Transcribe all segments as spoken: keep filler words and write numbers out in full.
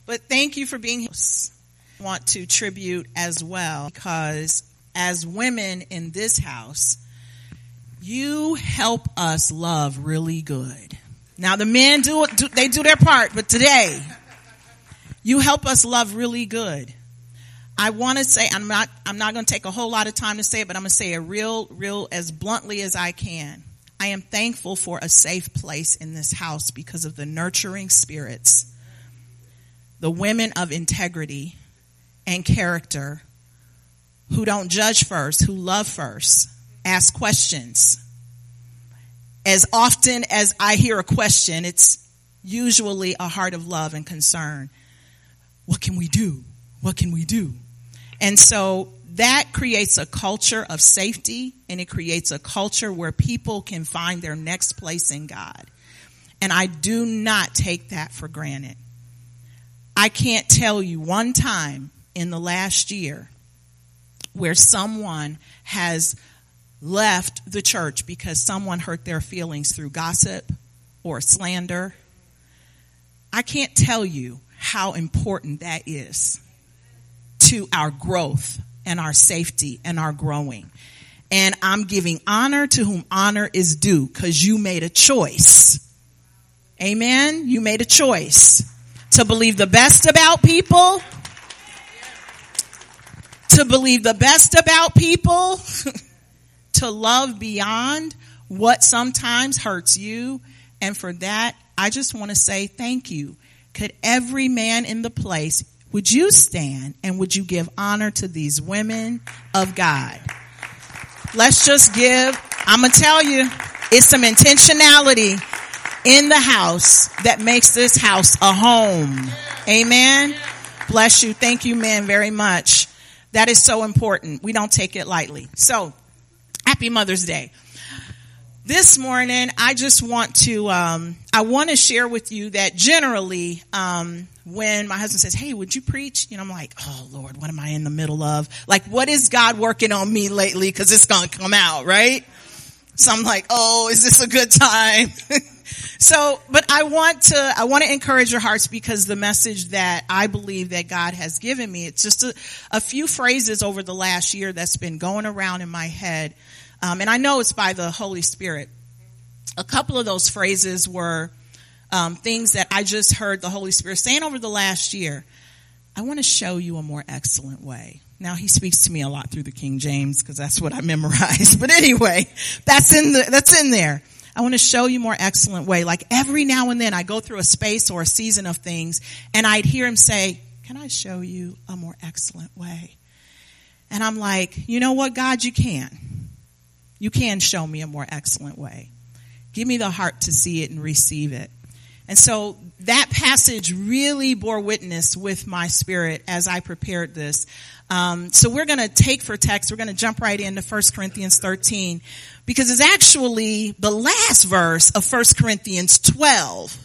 But thank you for being here. I want to tribute as well, because as women in this house, you help us love really good. Now the men do it, do, they do their part, but today, you help us love really good. I want to say, I'm not, I'm not going to take a whole lot of time to say it, but I'm going to say it real, real as bluntly as I can. I am thankful for a safe place in this house because of the nurturing spirits, the women of integrity and character who don't judge first, who love first, ask questions. As often as I hear a question, it's usually a heart of love and concern. What can we do? What can we do? And so that creates a culture of safety, and it creates a culture where people can find their next place in God. And I do not take that for granted. I can't tell you one time in the last year where someone has left the church because someone hurt their feelings through gossip or slander. I can't tell you how important that is to our growth and our safety and our growing. And I'm giving honor to whom honor is due, because you made a choice. Amen? You made a choice to believe the best about people, to believe the best about people, to love beyond what sometimes hurts you. And for that, I just want to say thank you. Could every man in the place, would you stand and would you give honor to these women of God? Let's just give, I'm going to tell you, it's some intentionality in the house that makes this house a home. Amen. Bless you. Thank you, men, very much. That is so important. We don't take it lightly. So, happy Mother's Day. This morning, I just want to, um, I want to share with you that generally, um, when my husband says, hey, would you preach? You know, I'm like, oh Lord, what am I in the middle of? Like, what is God working on me lately? Cause it's going to come out, right? So I'm like, oh, is this a good time? So, but I want to, I want to encourage your hearts, because the message that I believe that God has given me, it's just a, a few phrases over the last year that's been going around in my head. Um, and I know it's by the Holy Spirit. A couple of those phrases were um, things that I just heard the Holy Spirit saying over the last year. I want to show you a more excellent way. Now, he speaks to me a lot through the King James, because that's what I memorized. But anyway, that's in the, that's in there. I want to show you more excellent way. Like every now and then I go through a space or a season of things, and I'd hear him say, can I show you a more excellent way? And I'm like, you know what, God, you can. You can show me a more excellent way. Give me the heart to see it and receive it. And so that passage really bore witness with my spirit as I prepared this. Um, so we're going to take for text, we're going to jump right into First Corinthians thirteen, because it's actually the last verse of First Corinthians twelve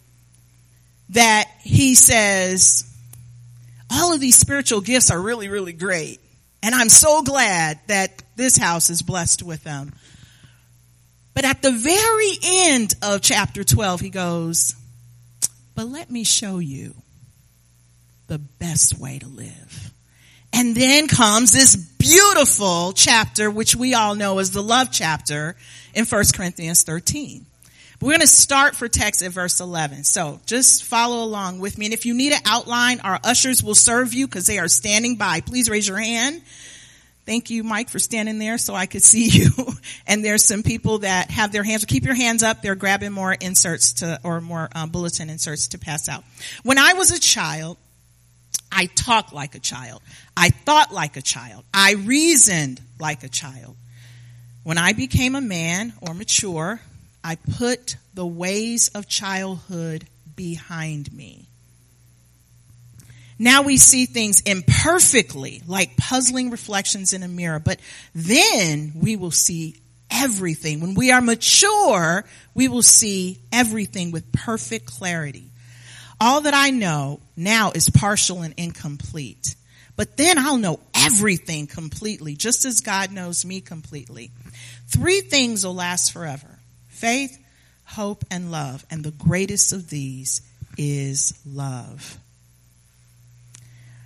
that he says, all of these spiritual gifts are really, really great. And I'm so glad that this house is blessed with them. But at the very end of chapter twelve, he goes, but let me show you the best way to live. And then comes this beautiful chapter, which we all know as the love chapter in First Corinthians thirteen. We're going to start for text at verse eleven. So just follow along with me. And if you need an outline, our ushers will serve you because they are standing by. Please raise your hand. Thank you, Mike, for standing there so I could see you. And there's some people that have their hands. Keep your hands up. They're grabbing more inserts to, or more um, bulletin inserts to pass out. When I was a child, I talked like a child. I thought like a child. I reasoned like a child. When I became a man or mature, I put the ways of childhood behind me. Now we see things imperfectly, like puzzling reflections in a mirror, but then we will see everything. When we are mature, we will see everything with perfect clarity. All that I know now is partial and incomplete, but then I'll know everything completely, just as God knows me completely. Three things will last forever: faith, hope, and love. And the greatest of these is love.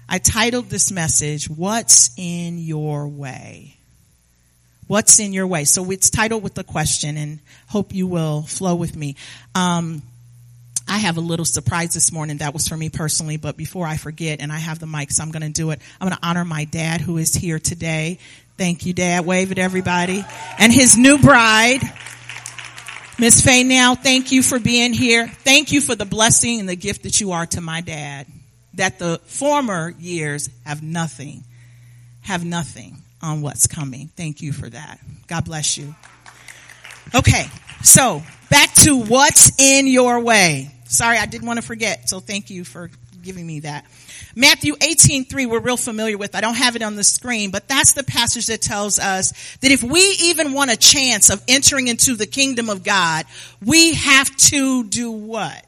I titled this message, What's in Your Way? What's in your way? So it's titled with a question, and hope you will flow with me. Um, I have a little surprise this morning that was for me personally, but before I forget, and I have the mic, so I'm going to do it. I'm going to honor my dad who is here today. Thank you, Dad. Wave at everybody. And his new bride, Miss Faye Now, thank you for being here. Thank you for the blessing and the gift that you are to my dad, that the former years have nothing, have nothing on what's coming. Thank you for that. God bless you. Okay, so back to what's in your way. Sorry, I didn't want to forget, so thank you for giving me that. Matthew eighteen three, we're real familiar with. I don't have it on the screen, but that's the passage that tells us that if we even want a chance of entering into the kingdom of God, we have to do what?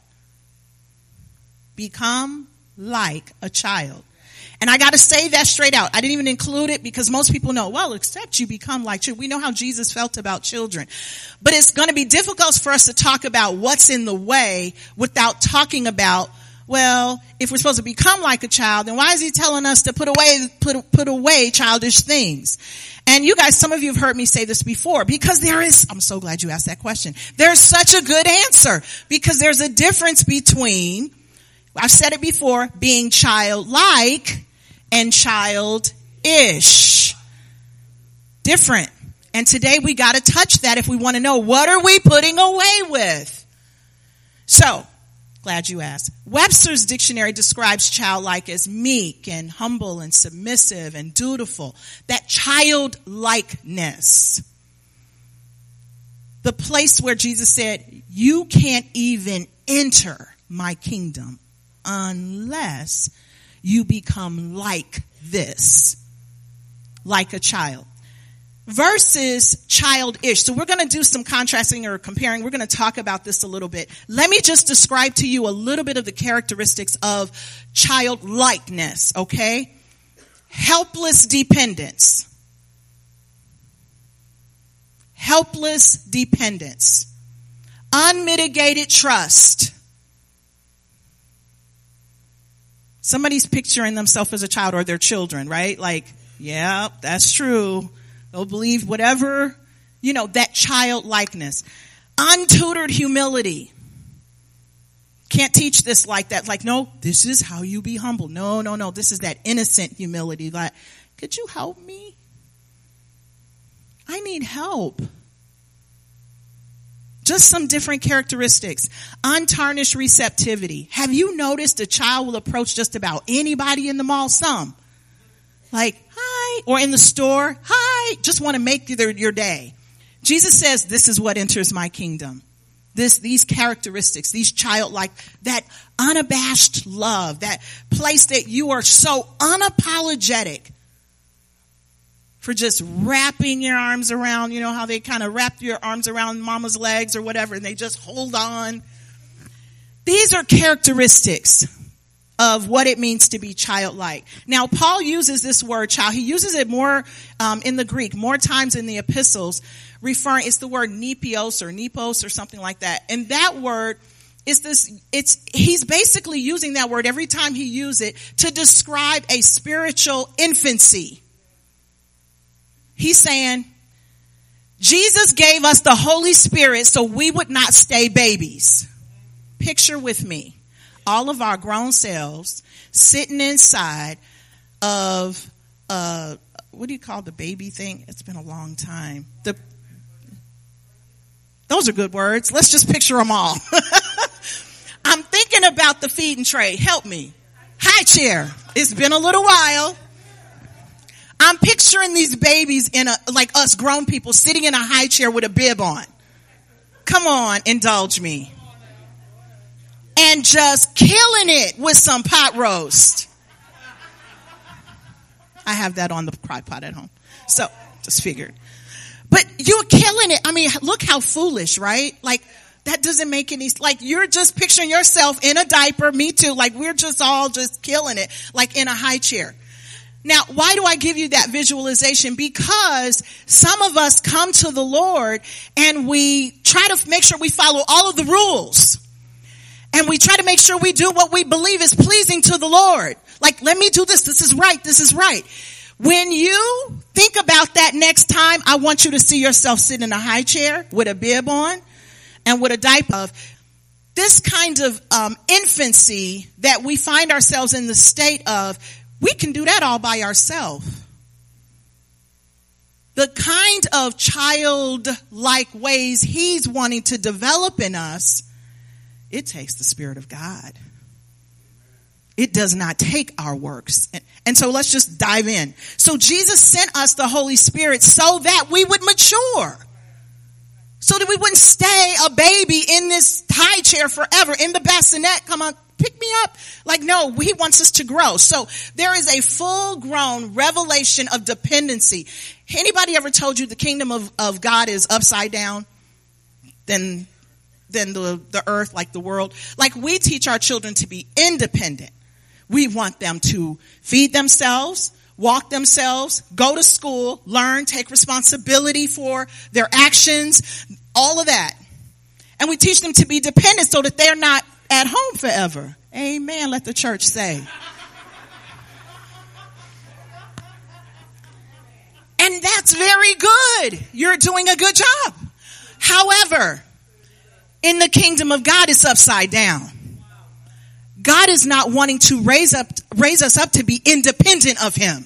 Become like a child. And I got to say that straight out. I didn't even include it because most people know, well, except you become like children. We know how Jesus felt about children. But it's going to be difficult for us to talk about what's in the way without talking about, well, if we're supposed to become like a child, then why is he telling us to put away, put, put away childish things? And you guys, some of you have heard me say this before, because there is, I'm so glad you asked that question. There's such a good answer, because there's a difference between, I've said it before, being childlike and childish. Different. And today we got to touch that if we want to know, what are we putting away with? So, glad you asked. Webster's dictionary describes childlike as meek and humble and submissive and dutiful. That childlikeness. The place where Jesus said, you can't even enter my kingdom unless you become like this, like a child, versus childish. So we're going to do some contrasting or comparing. We're going to talk about this a little bit. Let me just describe to you a little bit of the characteristics of childlikeness, okay? Helpless dependence. Helpless dependence. Unmitigated trust. Somebody's picturing themselves as a child or their children, right? Like, yeah, that's true. They'll believe whatever, you know, that childlikeness. Untutored humility. Can't teach this like that. Like, no, this is how you be humble. No, no, no. This is that innocent humility. Like, could you help me? I need help. Just some different characteristics. Untarnished receptivity. Have you noticed a child will approach just about anybody in the mall? Some. Like, hi. Or in the store, hi. Just want to make your, your day. Jesus says, this is what enters my kingdom. This, these characteristics, these childlike, that unabashed love, that place that you are so unapologetic for just wrapping your arms around, you know how they kind of wrap your arms around mama's legs or whatever, and they just hold on. These are characteristics of what it means to be childlike. Now, Paul uses this word child. He uses it more um, in the Greek, more times in the epistles, referring, it's the word nepios or nepos or something like that. And that word is this, it's, he's basically using that word every time he uses it to describe a spiritual infancy. He's saying, Jesus gave us the Holy Spirit so we would not stay babies. Picture with me all of our grown selves sitting inside of, uh, what do you call the baby thing? It's been a long time. The, those are good words. Let's just picture them all. I'm thinking about the feeding tray. Help me. High chair. It's been a little while. I'm picturing these babies in a, like us grown people sitting in a high chair with a bib on. Come on, indulge me. And just killing it with some pot roast. I have that on the crock pot at home. So, just figured. But you're killing it. I mean, look how foolish, right? Like, that doesn't make any, like, you're just picturing yourself in a diaper, me too. Like, we're just all just killing it, like in a high chair. Now, why do I give you that visualization? Because some of us come to the Lord and we try to make sure we follow all of the rules. And we try to make sure we do what we believe is pleasing to the Lord. Like, let me do this. This is right. This is right. When you think about that next time, I want you to see yourself sitting in a high chair with a bib on and with a diaper of. This kind of um, infancy that we find ourselves in the state of, we can do that all by ourselves. The kind of childlike ways he's wanting to develop in us, it takes the Spirit of God. It does not take our works. And, and so let's just dive in. So Jesus sent us the Holy Spirit so that we would mature. So that we wouldn't stay a baby in this high chair forever, in the bassinet. Come on, pick me up. Like, no, he wants us to grow. So there is a full-grown revelation of dependency. Anybody ever told you the kingdom of, of God is upside down than, than the, the earth, like the world? Like, we teach our children to be independent. We want them to feed themselves, walk themselves, go to school, learn, take responsibility for their actions, all of that. And we teach them to be dependent so that they're not at home forever. Amen. Let the church say. And that's very good. You're doing a good job. However, in the kingdom of God, it's upside down. God is not wanting to raise up, raise us up to be independent of him.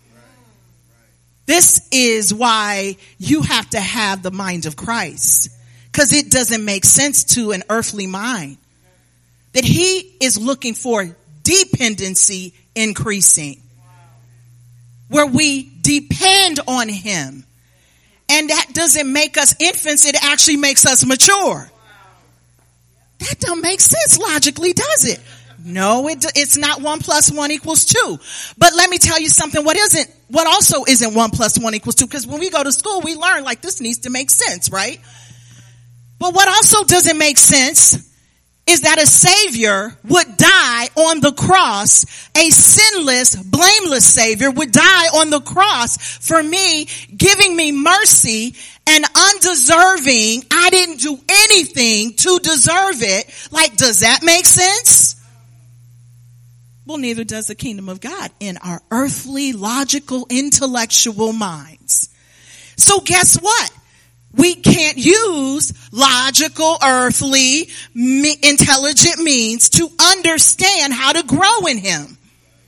This is why you have to have the mind of Christ, because it doesn't make sense to an earthly mind that he is looking for dependency increasing, where we depend on him. And that doesn't make us infants. It actually makes us mature. That don't make sense logically, does it? No, it, it's not one plus one equals two. But let me tell you something. What isn't, what also isn't one plus one equals two? Because when we go to school, we learn like this needs to make sense, right? But what also doesn't make sense is that a Savior would die on the cross. A sinless, blameless Savior would die on the cross for me, giving me mercy and undeserving. I didn't do anything to deserve it. Like, does that make sense? Well, neither does the kingdom of God in our earthly, logical, intellectual minds. So guess what? We can't use logical, earthly, me- intelligent means to understand how to grow in him.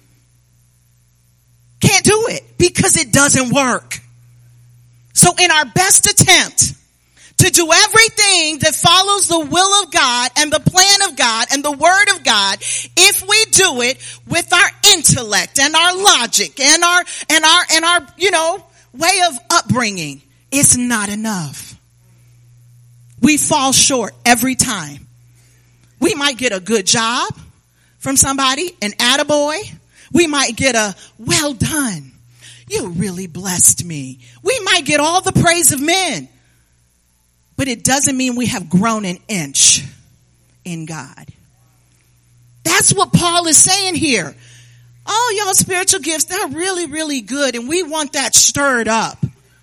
Can't do it because it doesn't work. So in our best attempt to do everything that follows the will of God and the plan of God and the word of God, if we do it with our intellect and our logic and our, and our, and our, you know, way of upbringing, it's not enough. We fall short every time. We might get a good job from somebody, an attaboy. We might get a well done. You really blessed me. We might get all the praise of men. But it doesn't mean we have grown an inch in God. That's what Paul is saying here. Oh, y'all spiritual gifts, they're really, really good. And we want that stirred up.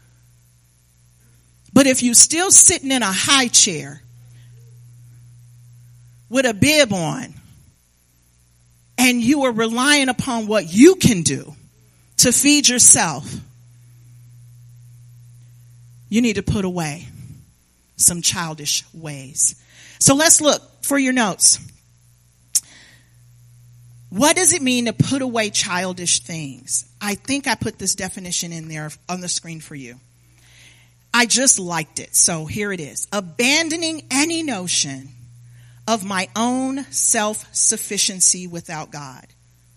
But if you're still sitting in a high chair with a bib on and you are relying upon what you can do to feed yourself, you need to put away some childish ways. So let's look for your notes. What does it mean to put away childish things? I think I put this definition in there on the screen for you. I just liked it. So here it is. Abandoning any notion of my own self-sufficiency without God.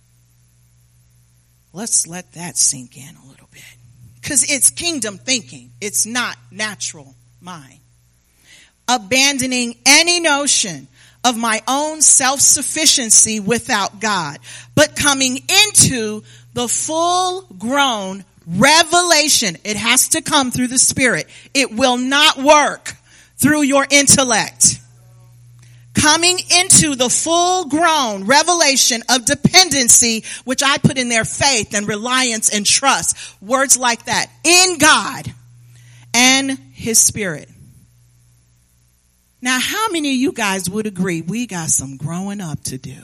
Let's let that sink in a little bit. Because it's kingdom thinking. It's not natural mind. Abandoning any notion of my own self-sufficiency without God, but coming into the full-grown revelation. It has to come through the Spirit. It will not work through your intellect. Coming into the full-grown revelation of dependency, which I put in there faith and reliance and trust. Words like that. In God and His Spirit. Now, how many of you guys would agree we got some growing up to do?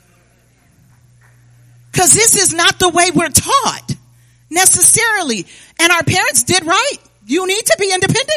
Because this is not the way we're taught necessarily. And our parents did right. You need to be independent.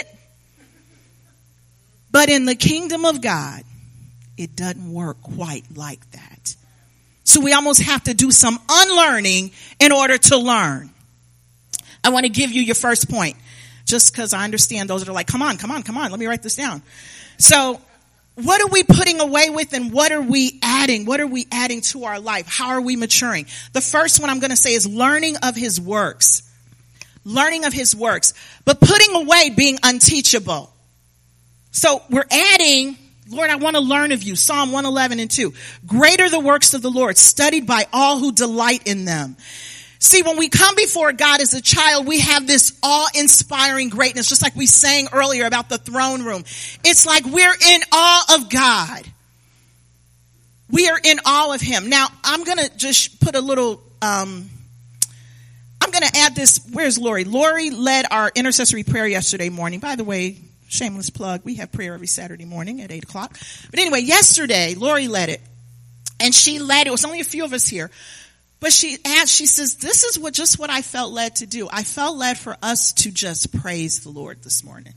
But in the kingdom of God, it doesn't work quite like that. So we almost have to do some unlearning in order to learn. I want to give you your first point, just because I understand those that are like, come on, come on, come on. Let me write this down. So what are we putting away with and what are we adding? What are we adding to our life? How are we maturing? The first one I'm going to say is learning of his works. Learning of his works. But putting away being unteachable. So we're adding, Lord, I want to learn of you. Psalm one eleven and two. Greater the works of the Lord, studied by all who delight in them. See, when we come before God as a child, we have this awe-inspiring greatness, just like we sang earlier about the throne room. It's like we're in awe of God. We are in awe of him. Now, I'm going to just put a little, um, I'm going to add this. Where's Lori? Lori led our intercessory prayer yesterday morning. By the way, shameless plug, we have prayer every Saturday morning at eight o'clock. But anyway, yesterday, Lori led it. And she led, it was only a few of us here. But she asked, she says, this is what just what I felt led to do. I felt led for us to just praise the Lord this morning.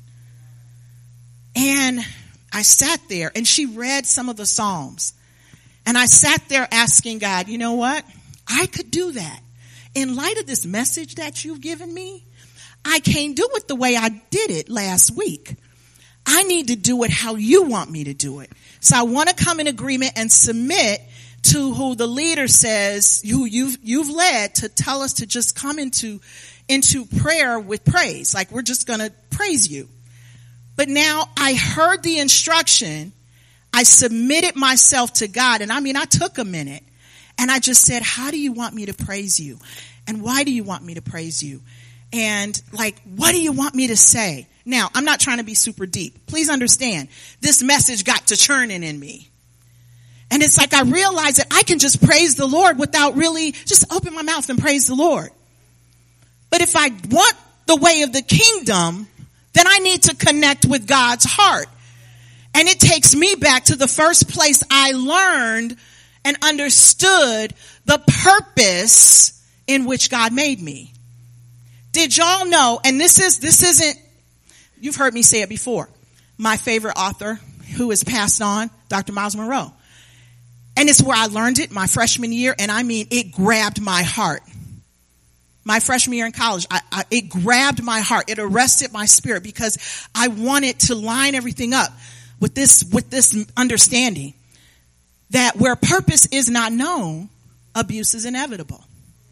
And I sat there and she read some of the Psalms. And I sat there asking God, you know what? I could do that. In light of this message that you've given me, I can't do it the way I did it last week. I need to do it how you want me to do it. So I want to come in agreement and submit to who the leader says, who you've, you've led to tell us to just come into, into prayer with praise. Like we're just going to praise you. But now I heard the instruction. I submitted myself to God. And I mean, I took a minute and I just said, how do you want me to praise you? And why do you want me to praise you? And like, what do you want me to say? Now, I'm not trying to be super deep. Please understand, this message got to churning in me. And it's like I realized that I can just praise the Lord without really just open my mouth and praise the Lord. But if I want the way of the kingdom, then I need to connect with God's heart. And it takes me back to the first place I learned and understood the purpose in which God made me. Did y'all know, and this is, this isn't, you've heard me say it before, my favorite author who has passed on, Doctor Miles Monroe. And it's where I learned it my freshman year. And I mean, it grabbed my heart. My freshman year in college, I, I, it grabbed my heart. It arrested my spirit because I wanted to line everything up with this, with this understanding that where purpose is not known, abuse is inevitable.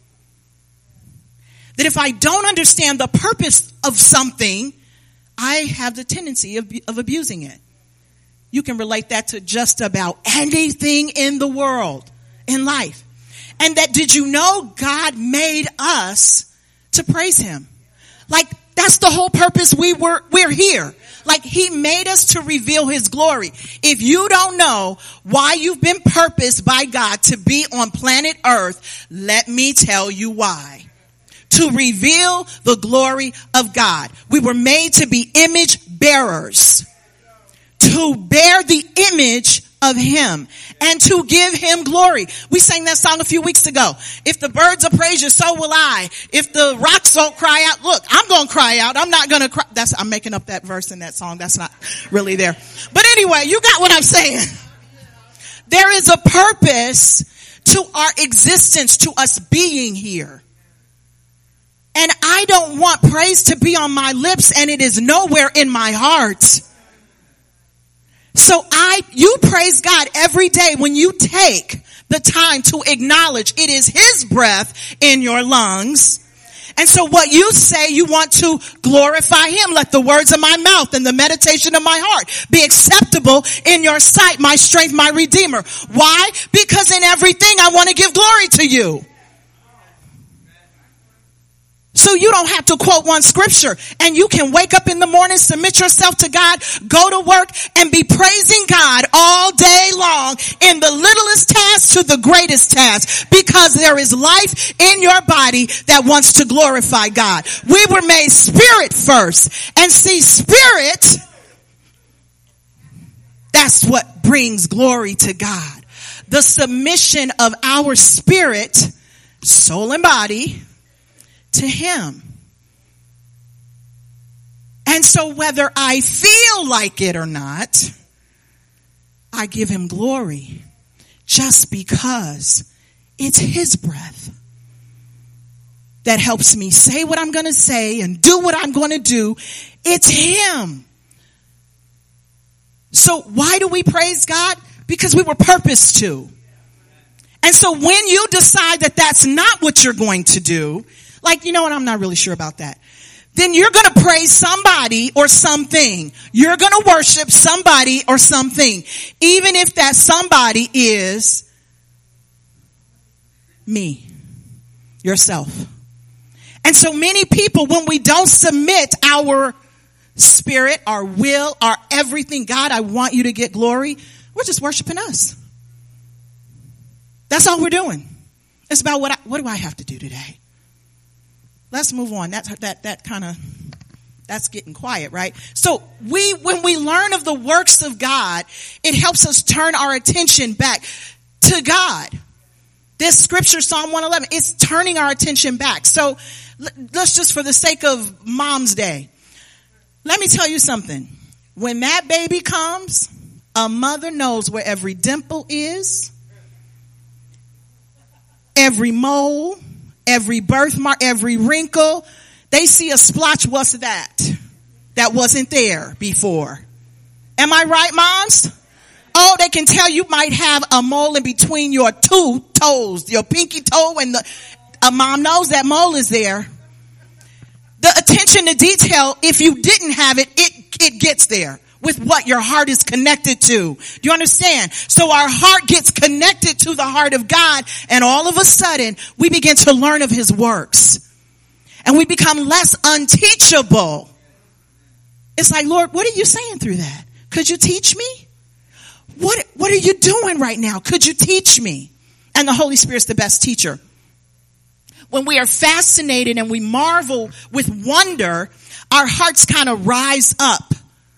That if I don't understand the purpose of something, I have the tendency of, of abusing it. You can relate that to just about anything in the world, in life. And that, did you know God made us to praise him? Like, that's the whole purpose we were, we're here. Like, he made us to reveal his glory. If you don't know why you've been purposed by God to be on planet Earth, let me tell you why. To reveal the glory of God. We were made to be image bearers. To bear the image of him and to give him glory. We sang that song a few weeks ago. If the birds will praise you, so will I. If the rocks don't cry out, look, I'm going to cry out. I'm not going to cry. That's, I'm making up that verse in that song. That's not really there. But anyway, you got what I'm saying. There is a purpose to our existence, to us being here. And I don't want praise to be on my lips and it is nowhere in my heart. So I, you praise God every day when you take the time to acknowledge it is his breath in your lungs. And so what you say, you want to glorify him. Let the words of my mouth and the meditation of my heart be acceptable in your sight, my strength, my redeemer. Why? Because in everything I want to give glory to you. So you don't have to quote one scripture and you can wake up in the morning, submit yourself to God, go to work and be praising God all day long in the littlest task to the greatest task because there is life in your body that wants to glorify God. We were made spirit first and see spirit That's what brings glory to God. The submission of our spirit, soul and body, to him. And so whether I feel like it or not, I give him glory just because it's his breath that helps me say what I'm going to say and do what I'm going to do. It's him. So why do we praise God? Because we were purposed to. And so when you decide that that's not what you're going to do, like, you know what, I'm not really sure about that, then you're going to praise somebody or something. You're going to worship somebody or something, even if that somebody is me, yourself. And so many people, when we don't submit our spirit, our will, our everything, God, I want you to get glory, we're just worshiping us. That's all we're doing. It's about what I, what do I have to do today? Let's move on. That's that that kind of that's getting quiet, right? So we when we learn of the works of God, it helps us turn our attention back to God. This scripture, Psalm one eleven, it's turning our attention back. So let's just, for the sake of Mom's Day, let me tell you something. When that baby comes, a mother knows where every dimple is, every mole, every birthmark, every wrinkle. They see a splotch. What's that? That wasn't there before. Am I right, moms? Oh, they can tell you might have a mole in between your two toes, your pinky toe, and the, a mom knows that mole is there. The attention to detail, if you didn't have it, it, it gets there with what your heart is connected to. Do you understand? So our heart gets connected to the heart of God, and all of a sudden we begin to learn of his works. And we become less unteachable. It's like, Lord, what are you saying through that? Could you teach me? What, what are you doing right now? Could you teach me? And the Holy Spirit's the best teacher. When we are fascinated and we marvel with wonder, our hearts kind of rise up.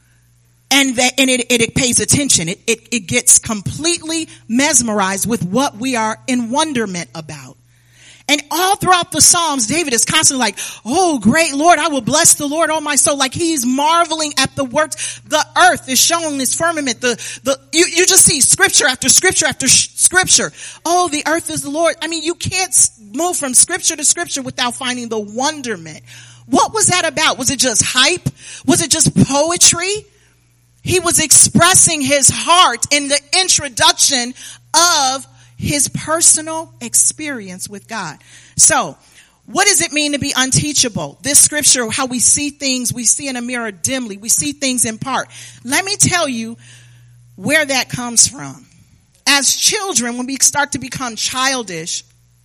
And that, and it, it, it pays attention. It, it, it gets completely mesmerized with what we are in wonderment about. And all throughout the Psalms, David is constantly like, oh, great Lord, I will bless the Lord, oh my soul. Like he's marveling at the works. The earth is showing this firmament. The, the, you, you just see scripture after scripture after sh- scripture. Oh, the earth is the Lord. I mean, you can't move from scripture to scripture without finding the wonderment. What was that about? Was it just hype? Was it just poetry? He was expressing his heart in the introduction of his personal experience with God. So, what does it mean to be unteachable? This scripture, how we see things, we see in a mirror dimly. We see things in part. Let me tell you where that comes from. As children, when we start to become childish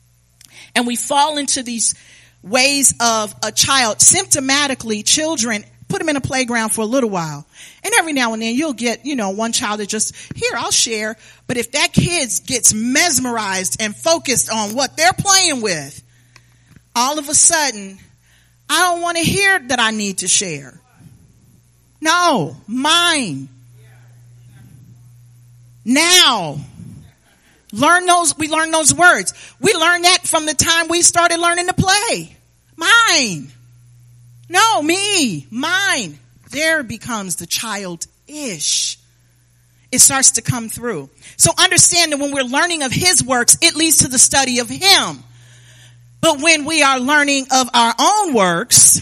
and we fall into these ways of a child, symptomatically, children put them in a playground for a little while. And every now and then you'll get, you know, one child that just, here, I'll share. But if that kid gets mesmerized and focused on what they're playing with, all of a sudden, I don't want to hear that I need to share. No, mine. Now. Learn those, we learn those words. We learned that from the time we started learning to play. Mine. No, me, mine. There becomes the childish. It starts to come through. So understand that when we're learning of his works, it leads to the study of him. But when we are learning of our own works,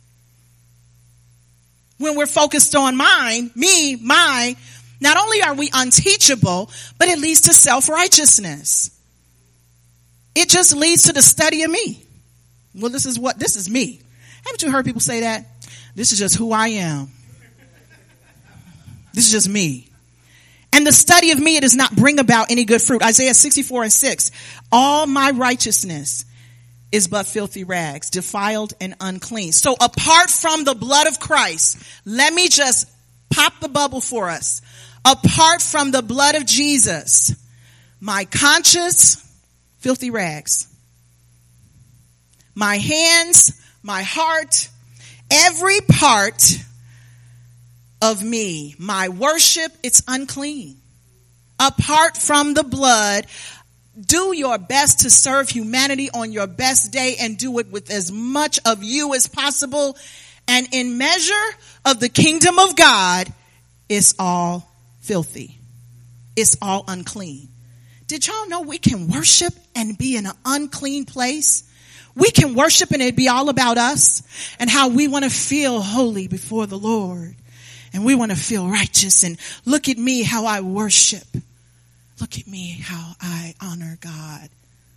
when we're focused on mine, me, my, not only are we unteachable, but it leads to self-righteousness. It just leads to the study of me. Well, this is what, this is me. Haven't you heard people say that? This is just who I am. This is just me. And the study of me, it does not bring about any good fruit. Isaiah sixty-four and six. All my righteousness is but filthy rags, defiled and unclean. So apart from the blood of Christ, let me just pop the bubble for us. Apart from the blood of Jesus, my conscience, filthy rags. My hands, my heart, every part of me. My worship, it's unclean. Apart from the blood, do your best to serve humanity on your best day and do it with as much of you as possible. And in measure of the kingdom of God, it's all filthy. It's all unclean. Did y'all know we can worship and be in an unclean place? We can worship and it be all about us and how we want to feel holy before the Lord. And we want to feel righteous and look at me how I worship. Look at me how I honor God.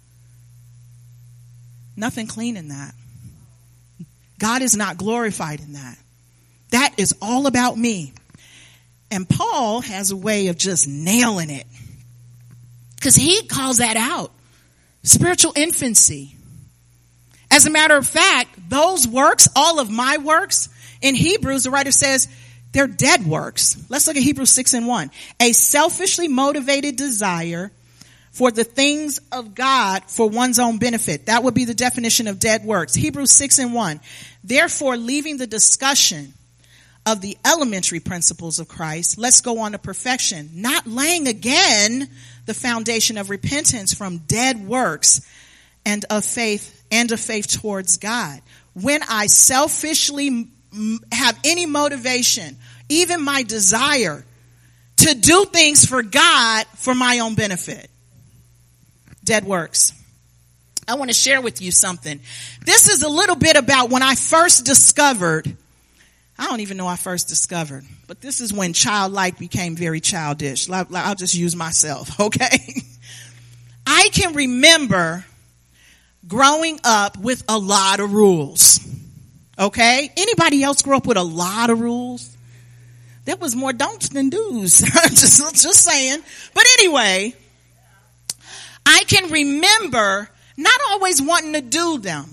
Nothing clean in that. God is not glorified in that. That is all about me. And Paul has a way of just nailing it. Because he calls that out. Spiritual infancy. As a matter of fact, those works, all of my works, in Hebrews, the writer says, they're dead works. Let's look at Hebrews six and one. A selfishly motivated desire for the things of God for one's own benefit. That would be the definition of dead works. Hebrews six and one. Therefore, leaving the discussion of the elementary principles of Christ, let's go on to perfection, not laying again the foundation of repentance from dead works and of faith and of faith towards God. When I selfishly have any motivation, even my desire to do things for God for my own benefit. Dead works. I want to share with you something. This is a little bit about when I first discovered, I don't even know I first discovered, but this is when childlike became very childish. I'll just use myself, okay? I can remember growing up with a lot of rules. Okay? Anybody else grew up with a lot of rules? There was more don'ts than do's. just, just saying. But anyway, I can remember not always wanting to do them.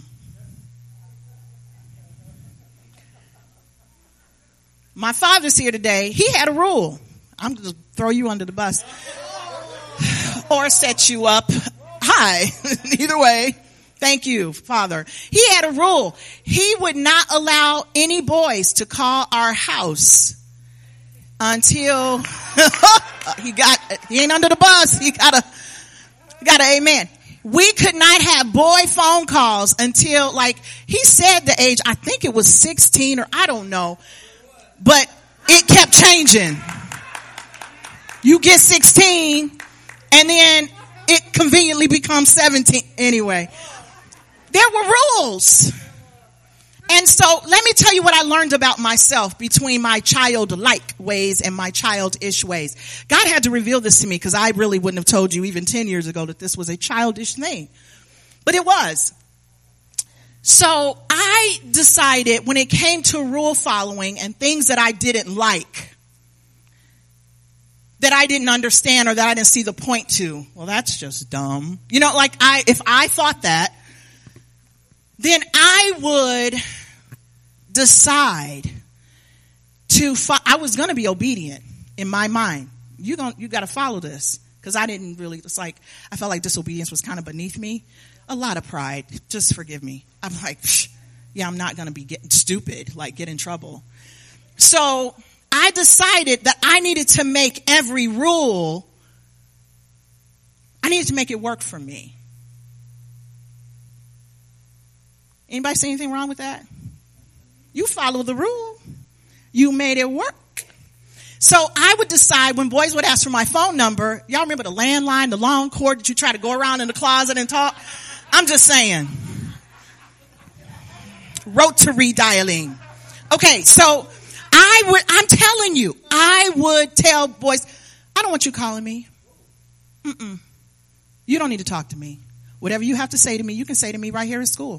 My father's here today. He had a rule. I'm going to throw you under the bus. Or set you up high. Either way. Thank you, Father. He had a rule. He would not allow any boys to call our house until he got, he ain't under the bus. He got a, got a amen. We could not have boy phone calls until, like, he said the age, I think it was sixteen or I don't know, but it kept changing. You get sixteen and then it conveniently becomes seventeen. Anyway. There were rules. And so let me tell you what I learned about myself between my childlike ways and my childish ways. God had to reveal this to me because I really wouldn't have told you even ten years ago that this was a childish thing. But it was. So I decided when it came to rule following and things that I didn't like, that I didn't understand or that I didn't see the point to, well, that's just dumb. You know, like I, if I thought that, then I would decide to, fo- I was going to be obedient in my mind. You don't, you got to follow this. Cause I didn't really, it's like, I felt like disobedience was kind of beneath me. A lot of pride. Just forgive me. I'm like, psh, yeah, I'm not going to be getting stupid, like get in trouble. So I decided that I needed to make every rule, I needed to make it work for me. Anybody see anything wrong with that? You follow the rule. You made it work. So I would decide when boys would ask for my phone number. Y'all remember the landline, the long cord that you try to go around in the closet and talk? I'm just saying. Rotary dialing. Okay, so I would, I'm telling you, I would tell boys, I don't want you calling me. Mm-mm. You don't need to talk to me. Whatever you have to say to me, you can say to me right here at school.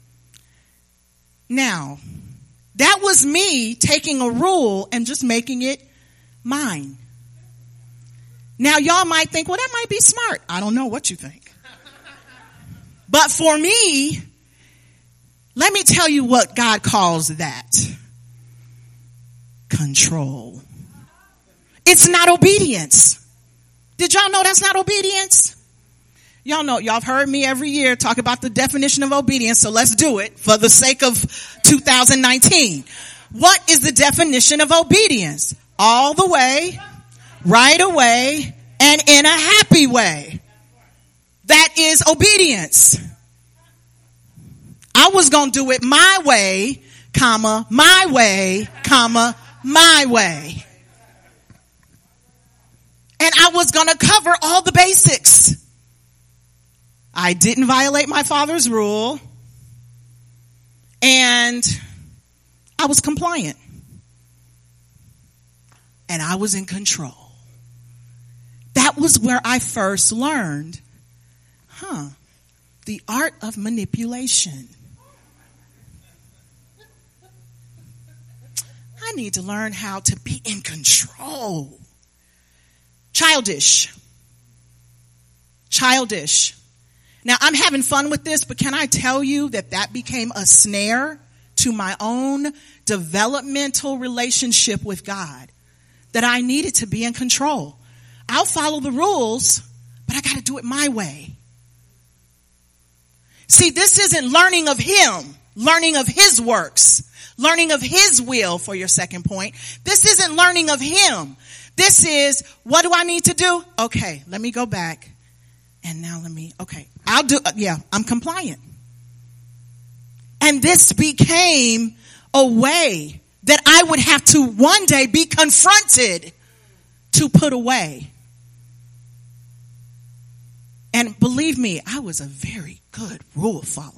Now, that was me taking a rule and just making it mine. Now, y'all might think, well, that might be smart. I don't know what you think. But for me, let me tell you what God calls that. Control. It's not obedience. Did y'all know that's not obedience? Y'all know, y'all have heard me every year talk about the definition of obedience, so let's do it for the sake of two thousand nineteen. What is the definition of obedience? All the way, right away, and in a happy way. That is obedience. I was going to do it my way, comma, my way, comma, my way. And I was going to cover all the basics. I didn't violate my father's rule. And I was compliant. And I was in control. That was where I first learned, huh, the art of manipulation. I need to learn how to be in control. Childish. Childish. Now, I'm having fun with this, but can I tell you that that became a snare to my own developmental relationship with God, that I needed to be in control. I'll follow the rules, but I got to do it my way. See, this isn't learning of him, learning of his works, learning of his will for your second point. This isn't learning of him. This is, what do I need to do? Okay, let me go back. And now let me, okay, I'll do, yeah, I'm compliant. And this became a way that I would have to one day be confronted to put away. And believe me, I was a very good rule follower.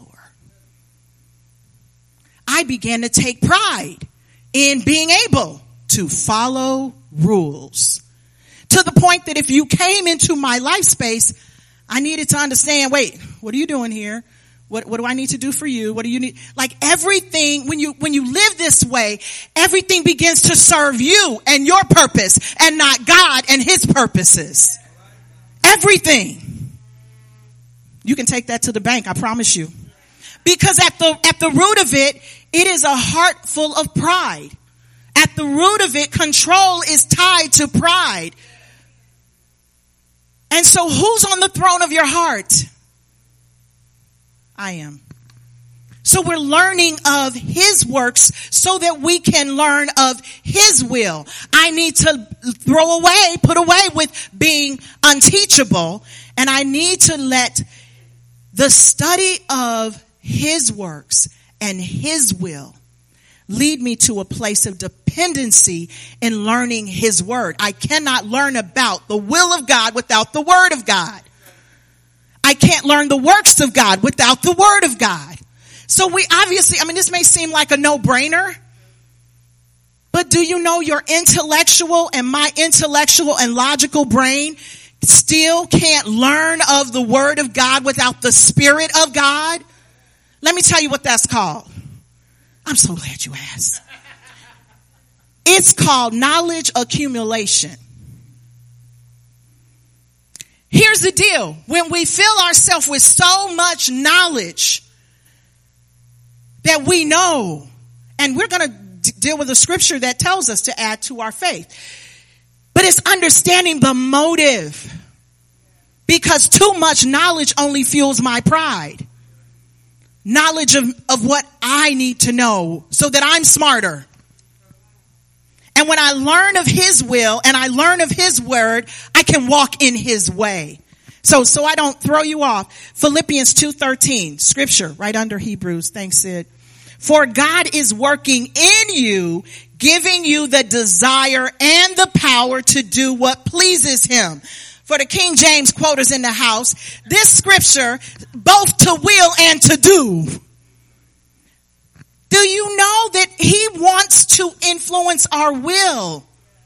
I began to take pride in being able to follow rules. To the point that if you came into my life space, I needed to understand, wait, what are you doing here? What, what do I need to do for you? What do you need? Like everything, when you, when you live this way, everything begins to serve you and your purpose and not God and his purposes. Everything. You can take that to the bank, I promise you. Because at the, at the root of it, it is a heart full of pride. At the root of it, control is tied to pride. And so who's on the throne of your heart? I am. So we're learning of his works so that we can learn of his will. I need to throw away, put away with being unteachable. And I need to let the study of his works and his will lead me to a place of dependency in learning his word. I cannot learn about the will of God without the word of God. I can't learn the works of God without the word of God. So we obviously, I mean, this may seem like a no-brainer, but do you know your intellectual and my intellectual and logical brain still can't learn of the word of God without the Spirit of God? Let me tell you what that's called. I'm so glad you asked. It's called knowledge accumulation. Here's the deal. When we fill ourselves with so much knowledge that we know, and we're going to d- deal with a scripture that tells us to add to our faith, but it's understanding the motive, because too much knowledge only fuels my pride. Knowledge of, of what I need to know so that I'm smarter. And when I learn of his will and I learn of his word, I can walk in his way. So, so I don't throw you off. Philippians two thirteen, scripture right under Hebrews. Thanks, Sid. For God is working in you, giving you the desire and the power to do what pleases him. For the King James quoters in the house, this scripture, both to will and to do. Do you know that he wants to influence our will?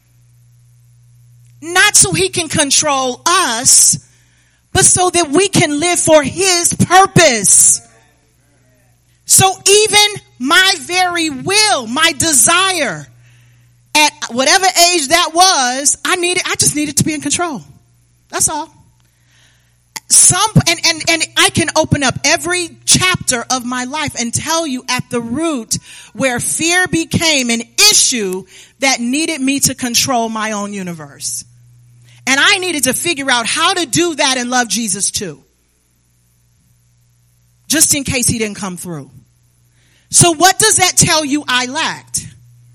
Not so he can control us, but so that we can live for his purpose. So even my very will, my desire, at whatever age that was, I needed, I just needed to be in control. That's all. Some, and, and, and I can open up every chapter of my life and tell you at the root where fear became an issue that needed me to control my own universe. And I needed to figure out how to do that and love Jesus too. Just in case he didn't come through. So what does that tell you I lacked?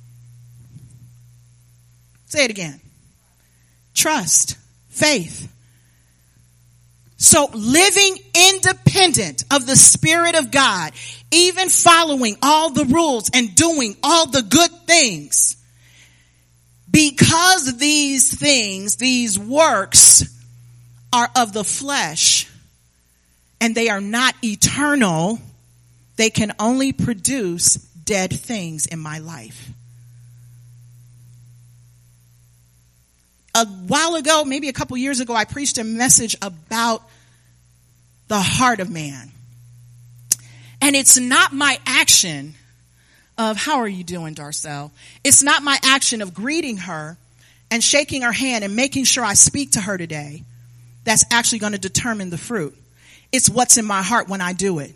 Say it again. Trust, faith. So living independent of the Spirit of God, even following all the rules and doing all the good things, because these things, these works are of the flesh and they are not eternal, they can only produce dead things in my life. A while ago, maybe a couple years ago, I preached a message about the heart of man. And it's not my action of, how are you doing, Darcel? It's not my action of greeting her and shaking her hand and making sure I speak to her today that's actually going to determine the fruit. It's what's in my heart when I do it.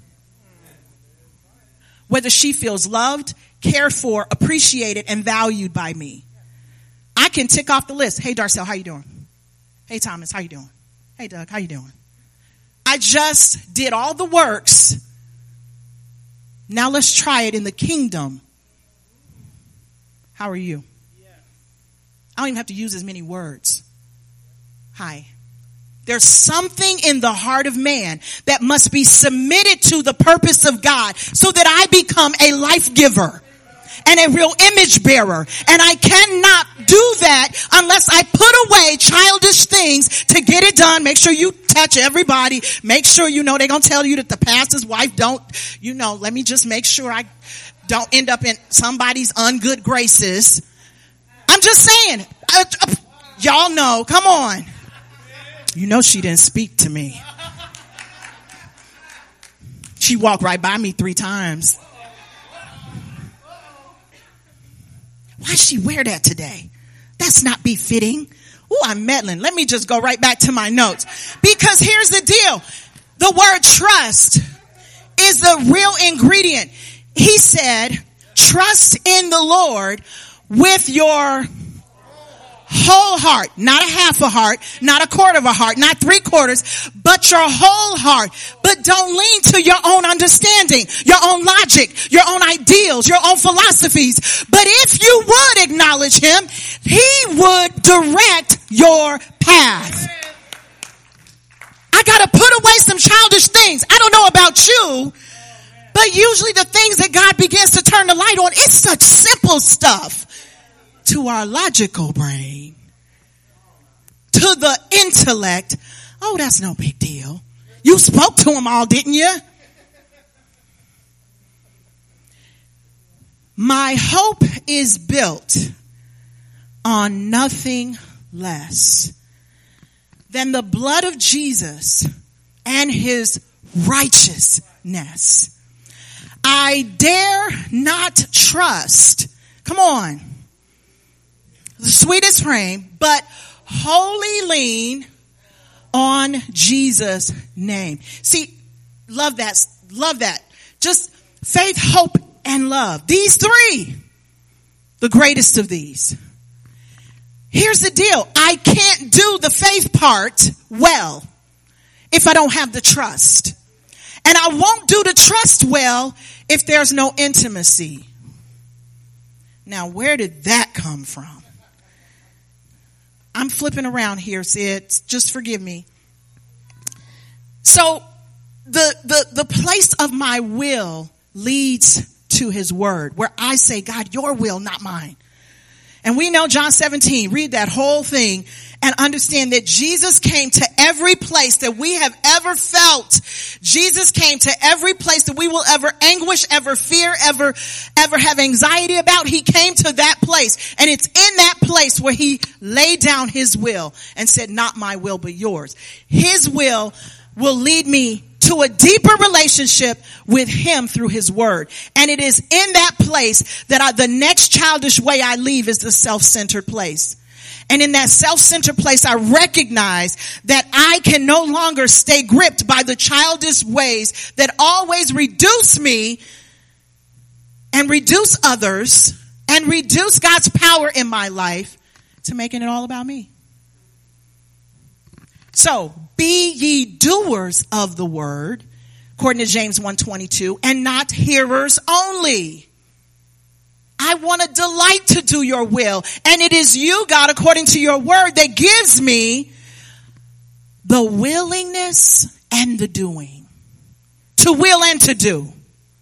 Whether she feels loved, cared for, appreciated, and valued by me. I can tick off the list. Hey, Darcel, how you doing? Hey, Thomas, how you doing? Hey, Doug, how you doing? I just did all the works. Now let's try it in the kingdom. How are you? I don't even have to use as many words. Hi. There's something in the heart of man that must be submitted to the purpose of God so that I become a life giver and a real image bearer. And I cannot do that unless I put away childish things to get it done. Make sure you touch everybody. Make sure you know they're going to tell you that the pastor's wife don't, you know, let me just make sure I don't end up in somebody's ungood graces. I'm just saying, uh, uh, y'all know, come on. You know she didn't speak to me. She walked right by me three times. Why she wear that today? That's not befitting. Ooh, I'm meddling. Let me just go right back to my notes. Because here's the deal. The word trust is the real ingredient. He said, trust in the Lord with your whole heart, not a half a heart, not a quarter of a heart, not three quarters, but your whole heart. But don't lean to your own understanding, your own logic, your own ideals, your own philosophies. But if you would acknowledge him, he would direct your path. I gotta put away some childish things. I don't know about you, but usually the things that God begins to turn the light on, it's such simple stuff. To our logical brain, to the intellect, oh, that's no big deal. You spoke to them all, didn't you? My hope is built on nothing less than the blood of Jesus and his righteousness. I dare not trust, come on, the sweetest frame, but wholly lean on Jesus' name. See, love that, love that. Just faith, hope, and love. These three, the greatest of these. Here's the deal. I can't do the faith part well if I don't have the trust. And I won't do the trust well if there's no intimacy. Now, where did that come from? I'm flipping around here, Sid. Just forgive me. So the, the, the place of my will leads to his word, where I say, God, your will, not mine. And we know John seventeen, read that whole thing and understand that Jesus came to every place that we have ever felt. Jesus came to every place that we will ever anguish, ever fear, ever, ever have anxiety about. He came to that place. And it's in that place where he laid down his will and said, not my will, but yours. His will will lead me to a deeper relationship with him through his word. And it is in that place that I, the next childish way I leave is the self-centered place. And in that self-centered place, I recognize that I can no longer stay gripped by the childish ways that always reduce me and reduce others and reduce God's power in my life to making it all about me. So, be ye doers of the word, according to James one twenty-two, and not hearers only. I want to delight to do your will. And it is you, God, according to your word, that gives me the willingness and the doing. To will and to do.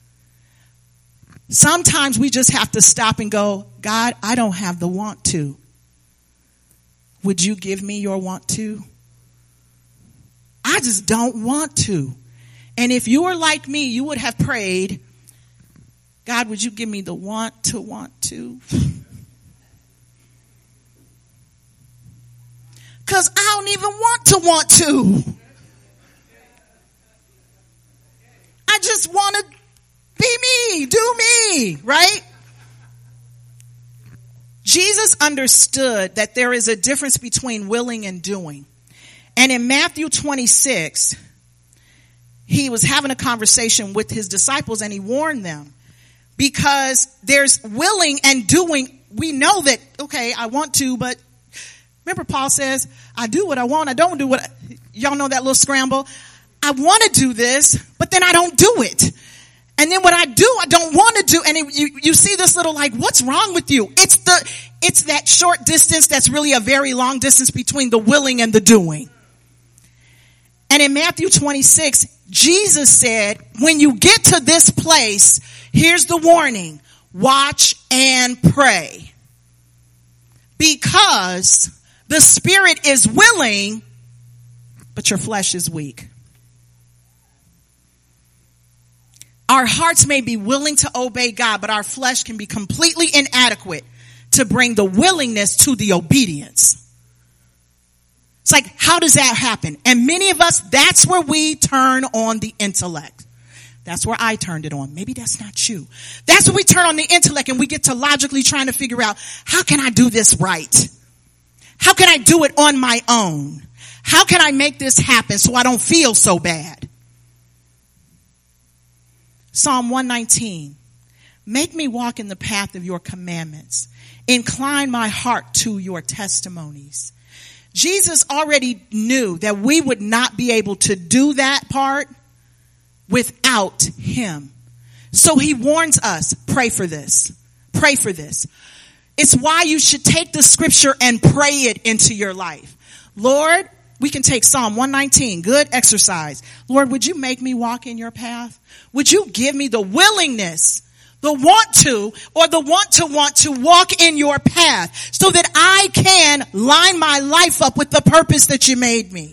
Sometimes we just have to stop and go, God, I don't have the want to. Would you give me your want to? I just don't want to. And if you were like me, you would have prayed, God, would you give me the want to want to? Because I don't even want to want to. I just want to be me, do me, right? Jesus understood that there is a difference between willing and doing. And in Matthew twenty-six, he was having a conversation with his disciples and he warned them. Because there's willing and doing. We know that, okay, I want to, but remember Paul says, I do what I want, I don't do what I, y'all know that little scramble. I want to do this, but then I don't do it. And then what I do, I don't want to do. And it, you, you see this little like, what's wrong with you? It's the, it's that short distance that's really a very long distance between the willing and the doing. And in Matthew twenty-six, Jesus said, when you get to this place, here's the warning. Watch and pray. Because the spirit is willing, but your flesh is weak. Our hearts may be willing to obey God, but our flesh can be completely inadequate to bring the willingness to the obedience. It's like, how does that happen? And many of us, that's where we turn on the intellect. That's where I turned it on. Maybe that's not you. That's where we turn on the intellect and we get to logically trying to figure out, how can I do this right? How can I do it on my own? How can I make this happen so I don't feel so bad? Psalm one nineteen, make me walk in the path of your commandments. Incline my heart to your testimonies. Jesus already knew that we would not be able to do that part without him. So he warns us, pray for this. Pray for this. It's why you should take the scripture and pray it into your life. Lord, we can take Psalm one nineteen, good exercise. Lord, would you make me walk in your path? Would you give me the willingness, the want to, or the want to want to walk in your path so that I can line my life up with the purpose that you made me?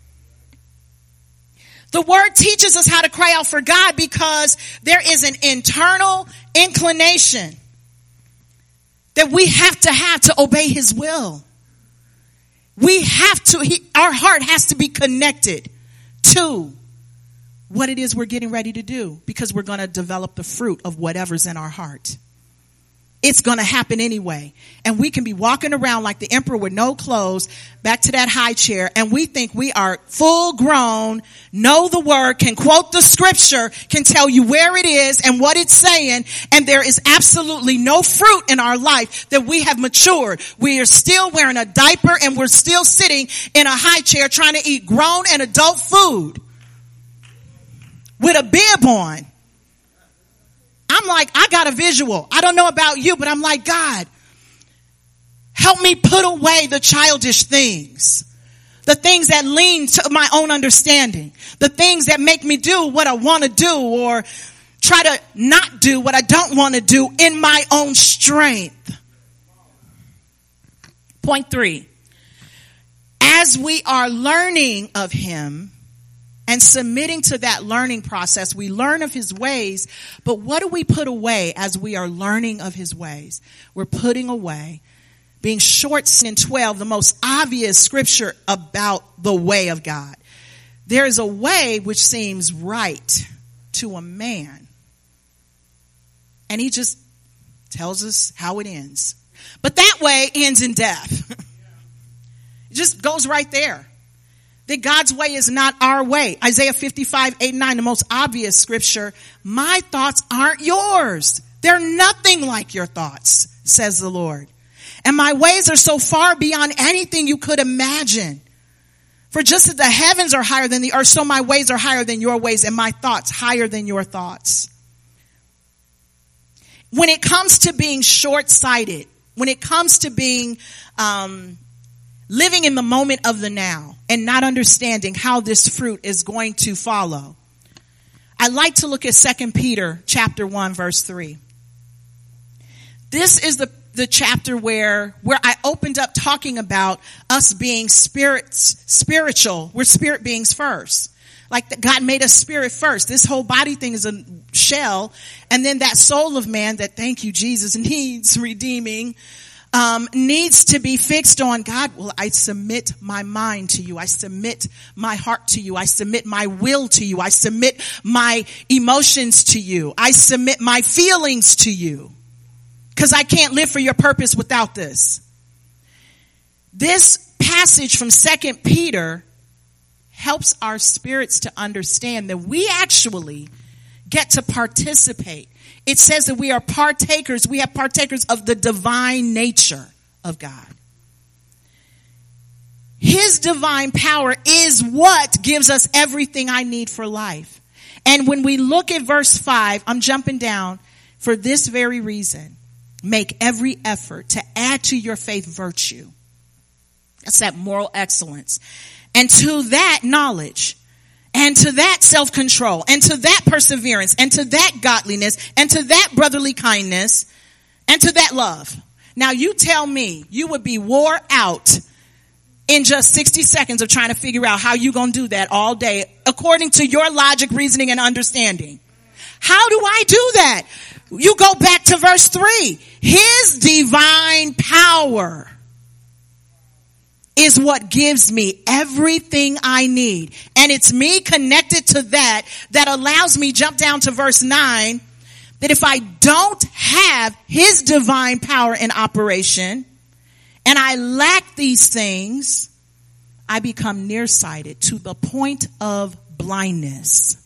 The word teaches us how to cry out for God because there is an internal inclination that we have to have to obey his will. We have to, he, our heart has to be connected to what it is we're getting ready to do because we're going to develop the fruit of whatever's in our heart. It's going to happen anyway. And we can be walking around like the emperor with no clothes, back to that high chair, and we think we are full grown, know the word, can quote the scripture, can tell you where it is and what it's saying, and there is absolutely no fruit in our life that we have matured. We are still wearing a diaper and we're still sitting in a high chair trying to eat grown and adult food with a bib on. I'm like, I got a visual. I don't know about you, but I'm like, God, help me put away the childish things. The things that lean to my own understanding. The things that make me do what I want to do or try to not do what I don't want to do in my own strength. Point three. As we are learning of him, and submitting to that learning process, we learn of his ways, but what do we put away as we are learning of his ways? We're putting away, being short in twelve, the most obvious scripture about the way of God. There is a way which seems right to a man. And he just tells us how it ends. But that way ends in death. It just goes right there. That God's way is not our way. Isaiah fifty-five, eight and nine, the most obvious scripture. My thoughts aren't yours. They're nothing like your thoughts, says the Lord. And my ways are so far beyond anything you could imagine. For just as the heavens are higher than the earth, so my ways are higher than your ways and my thoughts higher than your thoughts. when it comes to being short-sighted, when it comes to being, um, living in the moment of the now and not understanding how this fruit is going to follow, I like to look at Second Peter chapter one, verse three. This is the, the chapter where, where I opened up talking about us being spirits, spiritual. We're spirit beings first. Like God made us spirit first. This whole body thing is a shell. And then that soul of man that, thank you, Jesus, needs redeeming, um, needs to be fixed on God. Well, I submit my mind to you. I submit my heart to you. I submit my will to you. I submit my emotions to you. I submit my feelings to you. Because I can't live for your purpose without this. This passage from Second Peter helps our spirits to understand that we actually get to participate. It says that we are partakers. We have partakers of the divine nature of God. His divine power is what gives us everything I need for life. And when we look at verse five, I'm jumping down for this very reason. Make every effort to add to your faith virtue. That's that moral excellence. And to that knowledge, and to that self-control, and to that perseverance, and to that godliness, and to that brotherly kindness, and to that love. Now you tell me you would be wore out in just sixty seconds of trying to figure out how you're going to do that all day according to your logic, reasoning, and understanding. How do I do that? You go back to verse three. His divine power is what gives me everything I need. And it's me connected to that that allows me, jump down to verse nine, that if I don't have his divine power in operation and I lack these things, I become nearsighted to the point of blindness.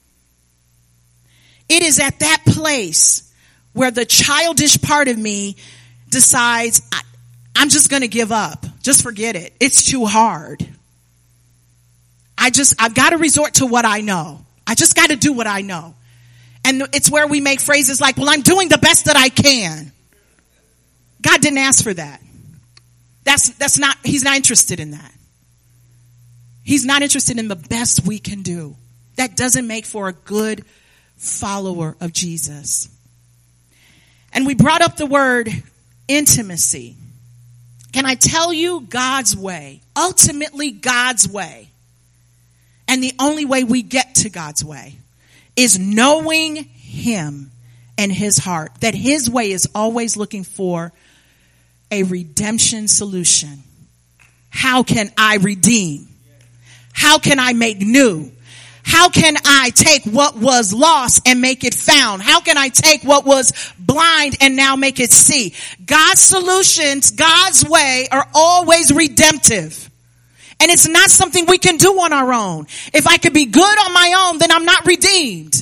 It is at that place where the childish part of me decides, I, I'm just going to give up. Just forget it. It's too hard. I just, I've got to resort to what I know. I just got to do what I know. And it's where we make phrases like, well, I'm doing the best that I can. God didn't ask for that. That's, that's not, he's not interested in that. He's not interested in the best we can do. That doesn't make for a good follower of Jesus. And we brought up the word intimacy. Can I tell you God's way, ultimately God's way, and the only way we get to God's way is knowing him and his heart, that his way is always looking for a redemption solution. How can I redeem? How can I make new? How can I take what was lost and make it found? How can I take what was blind and now make it see? God's solutions, God's way are always redemptive. And it's not something we can do on our own. If I could be good on my own, then I'm not redeemed.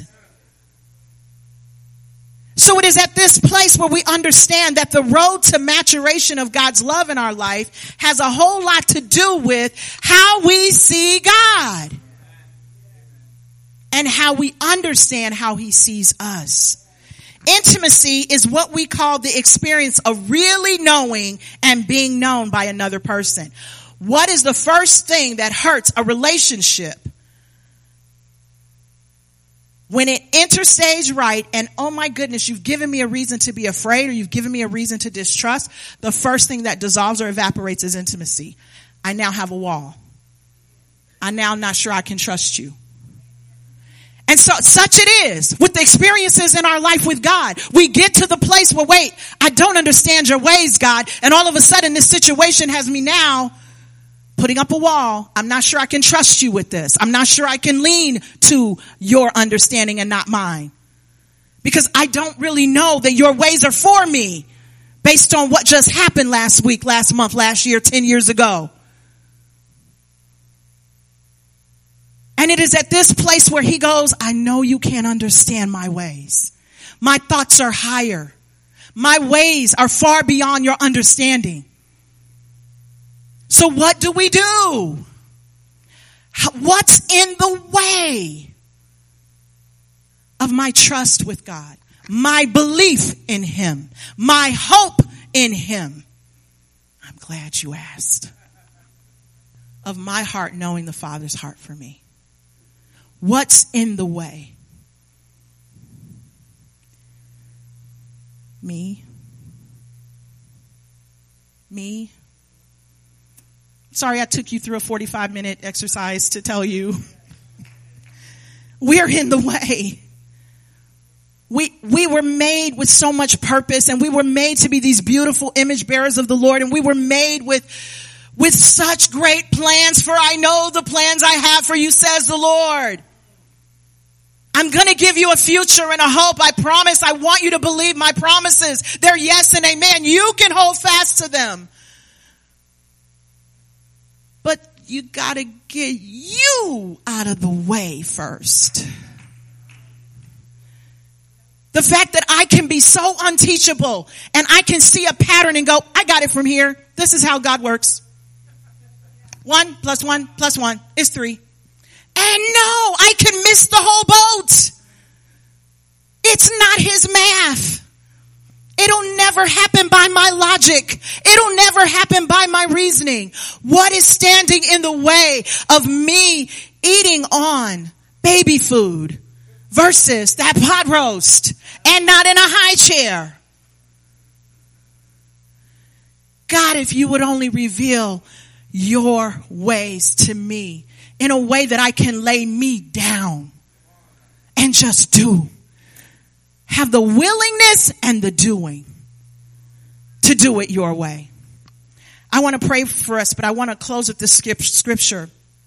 So it is at this place where we understand that the road to maturation of God's love in our life has a whole lot to do with how we see God. And how we understand how he sees us. Intimacy is what we call the experience of really knowing and being known by another person. What is the first thing that hurts a relationship? When it enters stage right and, oh my goodness, you've given me a reason to be afraid or you've given me a reason to distrust, the first thing that dissolves or evaporates is intimacy. I now have a wall. I'm now not sure I can trust you. And so such it is with the experiences in our life with God. We get to the place where, wait, I don't understand your ways, God. And all of a sudden this situation has me now putting up a wall. I'm not sure I can trust you with this. I'm not sure I can lean to your understanding and not mine. Because I don't really know that your ways are for me based on what just happened last week, last month, last year, ten years ago. And it is at this place where he goes, I know you can't understand my ways. My thoughts are higher. My ways are far beyond your understanding. So what do we do? What's in the way of my trust with God? my belief in him, my hope in him. I'm glad you asked. Of my heart knowing the Father's heart for me. What's in the way? Me. Me. Sorry I took you through a forty-five minute exercise to tell you. We're in the way. We, we were made with so much purpose, and we were made to be these beautiful image bearers of the Lord, and we were made with, with such great plans, for I know the plans I have for you, says the Lord. I'm going to give you a future and a hope. I promise. I want you to believe my promises. They're yes and amen. You can hold fast to them. But you got to get you out of the way first. The fact that I can be so unteachable and I can see a pattern and go, I got it from here. This is how God works. One plus one plus one is three. And no, I can miss the whole boat. It's not his math. It'll never happen by my logic. It'll never happen by my reasoning. What is standing in the way of me eating on baby food versus that pot roast and not in a high chair? God, if you would only reveal your ways to me in a way that I can lay me down and just do. Have the willingness and the doing to do it your way. I want to pray for us, but I want to close with this scripture.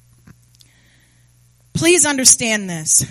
Please understand this.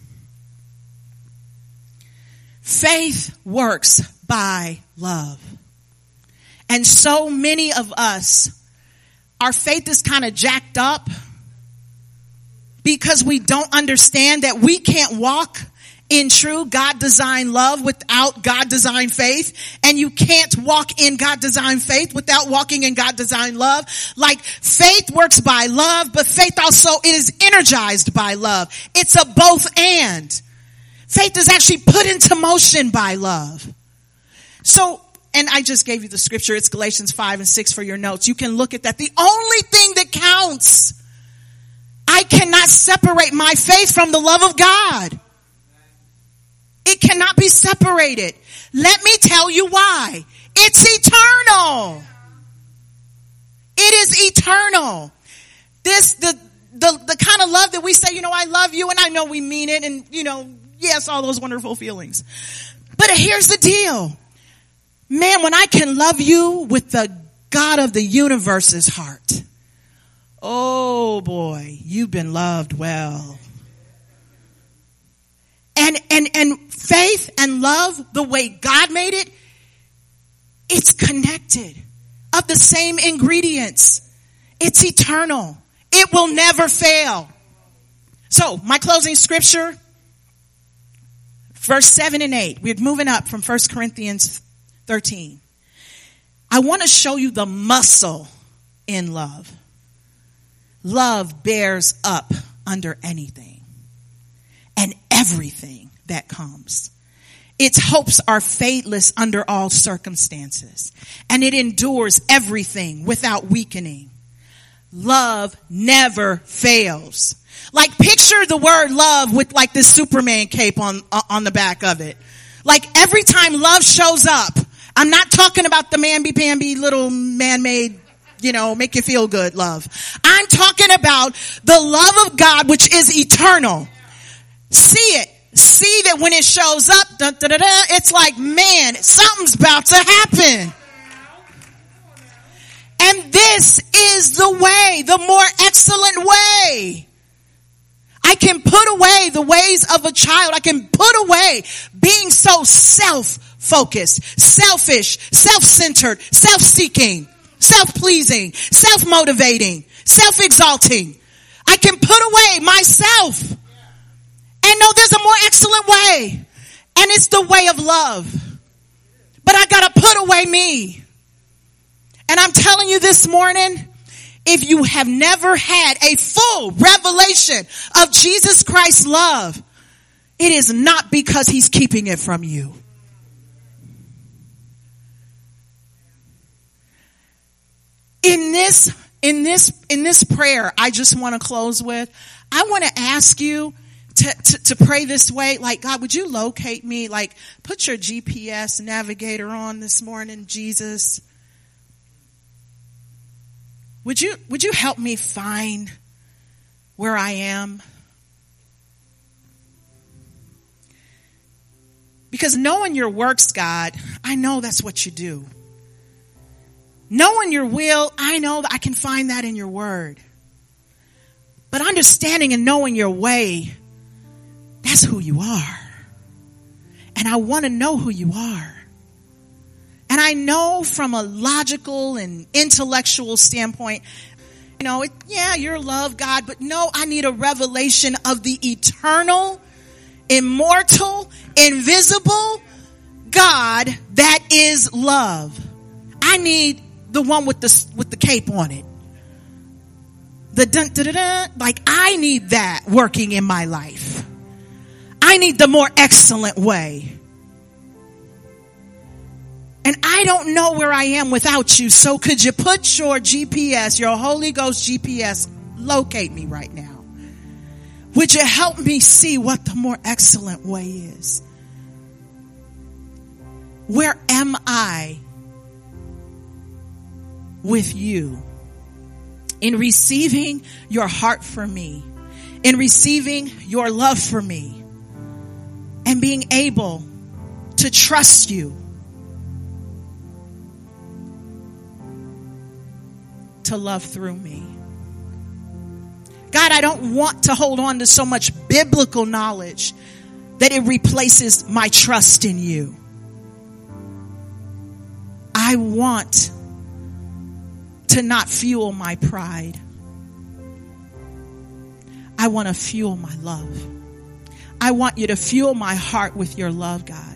Faith works by love. And so many of us, our faith is kind of jacked up because we don't understand that we can't walk in true God-designed love without God-designed faith. And you can't walk in God-designed faith without walking in God-designed love. Like faith works by love, but faith also it is energized by love. It's a both and. Faith is actually put into motion by love. So, and I just gave you the scripture. It's Galatians five and six for your notes. You can look at that. The only thing that counts, I cannot separate my faith from the love of God. It cannot be separated. Let me tell you why. It's eternal. It is eternal. This, the, the, the kind of love that we say, you know, I love you, and I know we mean it, and, you know, yes, all those wonderful feelings. But here's the deal. Man, when I can love you with the God of the universe's heart, oh boy, you've been loved well. And, and, and faith and love, the way God made it, it's connected of the same ingredients. It's eternal. It will never fail. So my closing scripture, verse seven and eight. We're moving up from First Corinthians thirteen. I want to show you the muscle in love. Love bears up under anything and everything that comes. Its hopes are fadeless under all circumstances, and it endures everything without weakening. Love never fails. Like picture the word love with like this Superman cape on on the back of it. Like every time love shows up, I'm not talking about the mamby-pamby little man-made, you know, make you feel good love. I'm talking about the love of God, which is eternal. See it. See that when it shows up, da, da, da, da, it's like, man, something's about to happen. And this is the way, the more excellent way. I can put away the ways of a child. I can put away being so self-focused, selfish, self-centered, self-seeking, self-pleasing, self-motivating, self-exalting. I can put away myself and know there's a more excellent way. And it's the way of love. But I got to put away me. And I'm telling you this morning, if you have never had a full revelation of Jesus Christ's love, it is not because he's keeping it from you. In this, in this, in this prayer, I just want to close with, I want to ask you to, to, to pray this way. Like, God, would you locate me? Like, put your G P S navigator on this morning, Jesus. Would you, would you help me find where I am? Because knowing your works, God, I know that's what you do. Knowing your will, I know that I can find that in your word. But understanding and knowing your way, that's who you are. And I want to know who you are. And I know from a logical and intellectual standpoint, you know, it, yeah, you're love, God, but no, I need a revelation of the eternal, immortal, invisible God that is love. I need the one with the with the cape on it. The dun, dun, dun, dun, like I need that working in my life. I need the more excellent way. And I don't know where I am without you. So could you put your G P S, your Holy Ghost G P S, locate me right now? Would you help me see what the more excellent way is? Where am I with you in receiving your heart for me, in receiving your love for me, and being able to trust you to love through me? God, I don't want to hold on to so much biblical knowledge that it replaces my trust in you. I want to not fuel my pride. I want to fuel my love. I want you to fuel my heart with your love, God.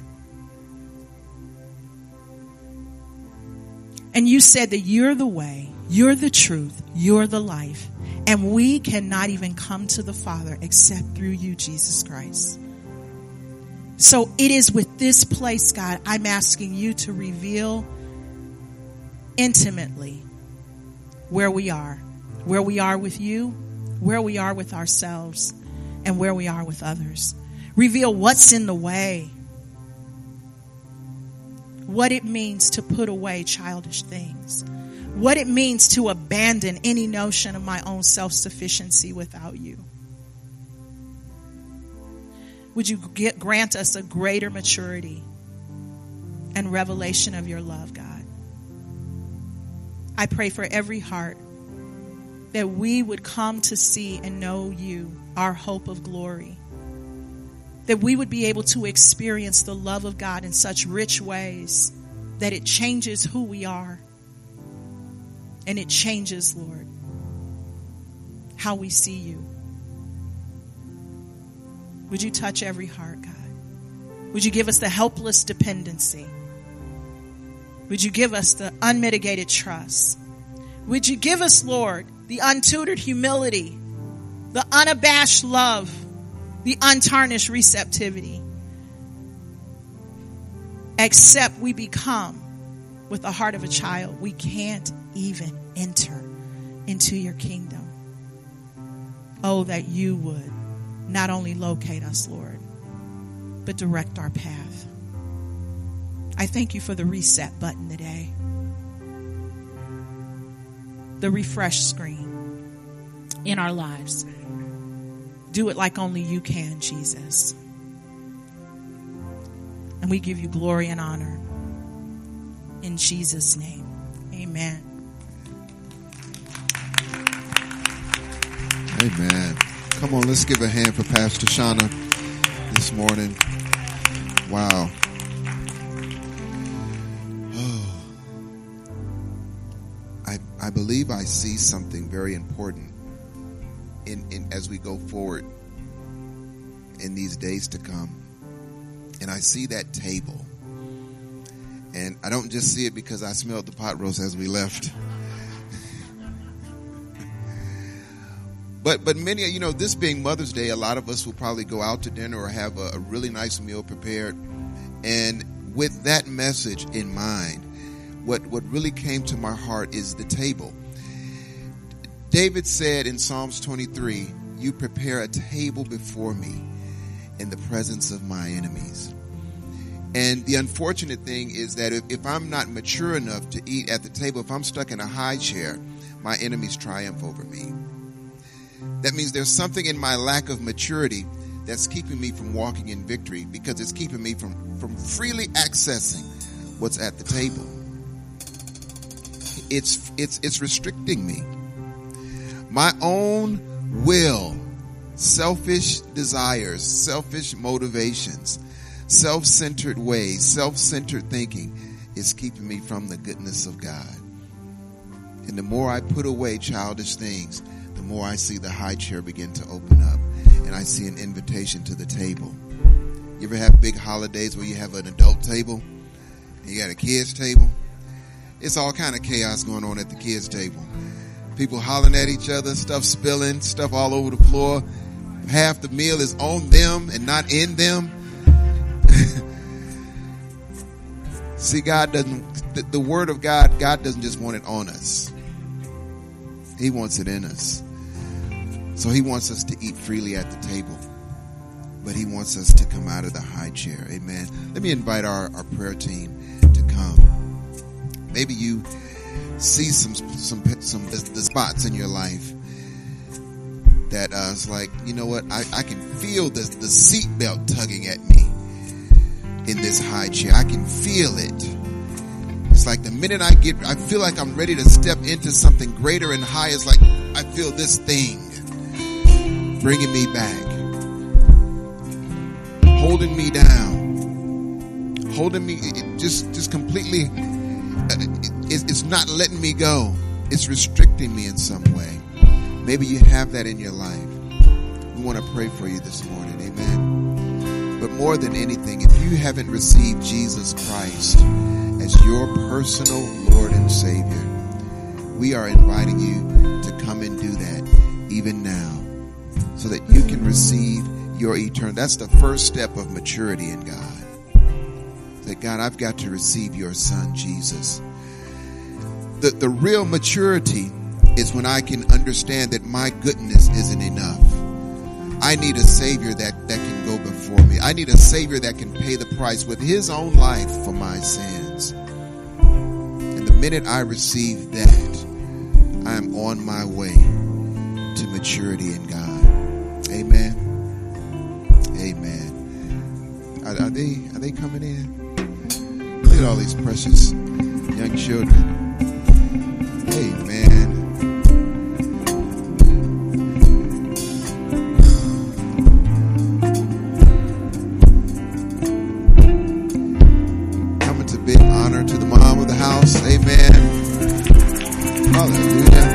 And you said that you're the way, you're the truth, you're the life. And we cannot even come to the Father except through you, Jesus Christ. So it is with this place, God, I'm asking you to reveal intimately where we are, where we are with you, where we are with ourselves, and where we are with others. Reveal what's in the way, what it means to put away childish things, what it means to abandon any notion of my own self-sufficiency without you. Would you get, grant us a greater maturity and revelation of your love, God? I pray for every heart that we would come to see and know you, our hope of glory. That we would be able to experience the love of God in such rich ways that it changes who we are. And it changes, Lord, how we see you. Would you touch every heart, God? Would you give us the helpless dependency? Would you give us the unmitigated trust? Would you give us, Lord, the untutored humility, the unabashed love, the untarnished receptivity? Except we become with the heart of a child, we can't even enter into your kingdom. Oh, that you would not only locate us, Lord, but direct our path. I thank you for the reset button today. The refresh screen in our lives. Do it like only you can, Jesus. And we give you glory and honor. In Jesus' name, amen. Amen. Come on, let's give a hand for Pastor Shauna this morning. Wow. Oh. I I believe I see something very important in, in as we go forward in these days to come. And I see that table. And I don't just see it because I smelled the pot roast as we left. But but many, you know, this being Mother's Day, a lot of us will probably go out to dinner or have a, a really nice meal prepared. And with that message in mind, what, what really came to my heart is the table. David said in Psalms twenty-three, you prepare a table before me in the presence of my enemies. And the unfortunate thing is that if, if I'm not mature enough to eat at the table, if I'm stuck in a high chair, my enemies triumph over me. That means there's something in my lack of maturity that's keeping me from walking in victory, because it's keeping me from, from freely accessing what's at the table. It's, it's, it's restricting me. My own will, selfish desires, selfish motivations, self-centered ways, self-centered thinking is keeping me from the goodness of God. And the more I put away childish things, the more I see the high chair begin to open up, and I see an invitation to the table. You ever have big holidays where you have an adult table and you got a kids table? It's all kind of chaos going on at the kids table. People hollering at each other, stuff spilling, stuff all over the floor. Half the meal is on them and not in them. See, God doesn't, the, the word of God, God doesn't just want it on us. He wants it in us. So he wants us to eat freely at the table, but he wants us to come out of the high chair. Amen. Let me invite our, our prayer team to come. Maybe you see some, some, some, the spots in your life that uh, it's like, you know what? I, I can feel the, the seatbelt tugging at me in this high chair. I can feel it. It's like the minute I get, I feel like I'm ready to step into something greater and higher. It's like I feel this thing bringing me back, holding me down, holding me, it just, just completely, it, it's not letting me go. It's restricting me in some way. Maybe you have that in your life. We want to pray for you this morning. Amen. But more than anything, if you haven't received Jesus Christ as your personal Lord and Savior, we are inviting you to come and do that even now, so that you can receive your eternal. That's the first step of maturity in God. That God, I've got to receive your Son, Jesus. The, the real maturity is when I can understand that my goodness isn't enough. I need a Savior that, that can go before me. I need a Savior that can pay the price with his own life for my sins. And the minute I receive that, I am on my way to maturity in God. Amen. Amen. Are, are they are they coming in? Look at all these precious young children. Amen. Coming to big honor to the mom of the house. Amen. Hallelujah.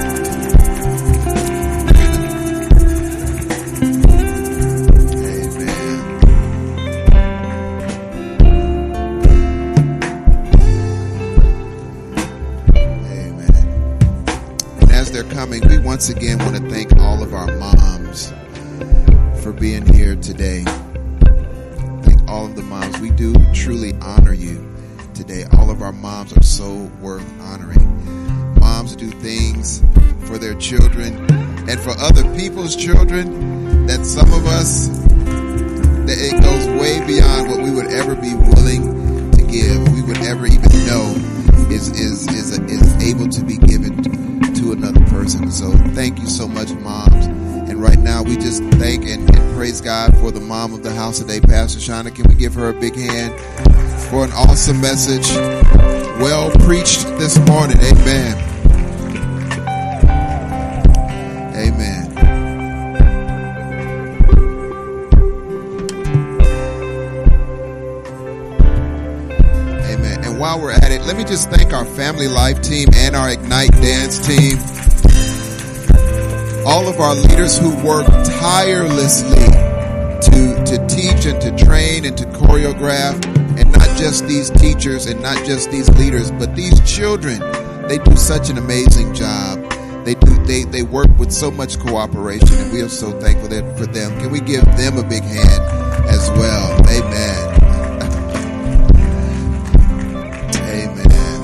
Coming, we once again want to thank all of our moms for being here today. Thank all of the moms. We do truly honor you today. All of our moms are so worth honoring. Moms do things for their children and for other people's children that some of us, that it goes way beyond what we would ever be willing to give, we would ever even know is is is, is able to be given to another person. So thank you so much, moms. And right now we just thank and, and praise God for the mom of the house today, Pastor Shauna. Can we give her a big hand for an awesome message, well preached this morning? Amen. Amen. Amen. And while we're at it, let me just thank our Family Life team and our Ignite Dance team. All of our leaders who work tirelessly to, to teach and to train and to choreograph, and not just these teachers and not just these leaders, but these children. They do such an amazing job. They do, they, they work with so much cooperation, and we are so thankful that for them. Can we give them a big hand as well? Amen. Amen.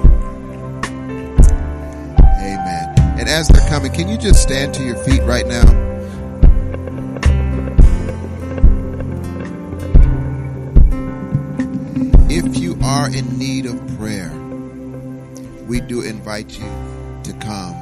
Amen. And as they're coming, can you just stand to your feet right now? If you are in need of prayer, we do invite you to come.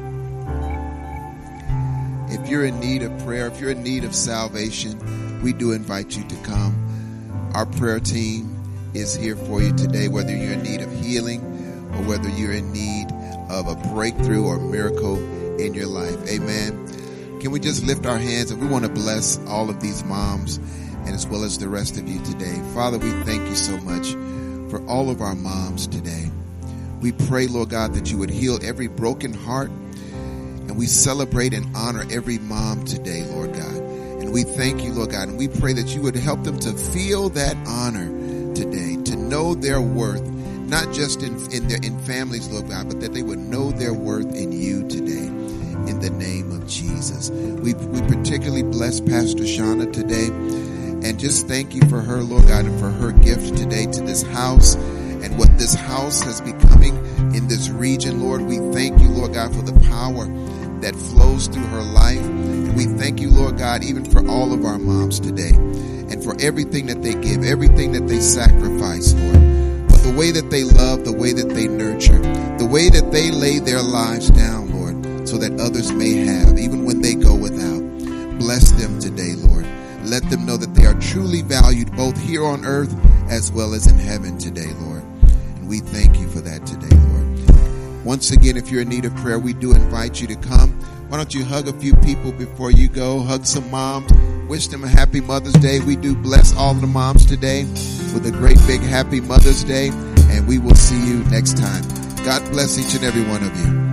If you're in need of prayer, if you're in need of salvation, we do invite you to come. Our prayer team is here for you today, whether you're in need of healing or whether you're in need of a breakthrough or miracle in your life. Amen. Can we just lift our hands, and we want to bless all of these moms and as well as the rest of you today. Father, we thank you so much for all of our moms today. We pray, Lord God, that you would heal every broken heart, and we celebrate and honor every mom today, Lord God. And we thank you, Lord God, and we pray that you would help them to feel that honor today, to know their worth, not just in, in their in families, Lord God, but that they would know their worth in you today, in the name of Jesus. We, we particularly bless Pastor Shauna today, and just thank you for her, Lord God, and for her gift today to this house and what this house has becoming in this region, Lord. We thank you, Lord God, for the power that flows through her life. And we thank you, Lord God, even for all of our moms today and for everything that they give, everything that they sacrifice, Lord. But the way that they love, the way that they nurture, the way that they lay their lives down, Lord, so that others may have, even when they go without. Bless them today, Lord. Let them know that they are truly valued both here on earth as well as in heaven today, Lord. And we thank you for that today, Lord. Once again, if you're in need of prayer, we do invite you to come. Why don't you hug a few people before you go? Hug some moms. Wish them a happy Mother's Day. We do bless all of the moms today with a great big happy Mother's Day. And we will see you next time. God bless each and every one of you.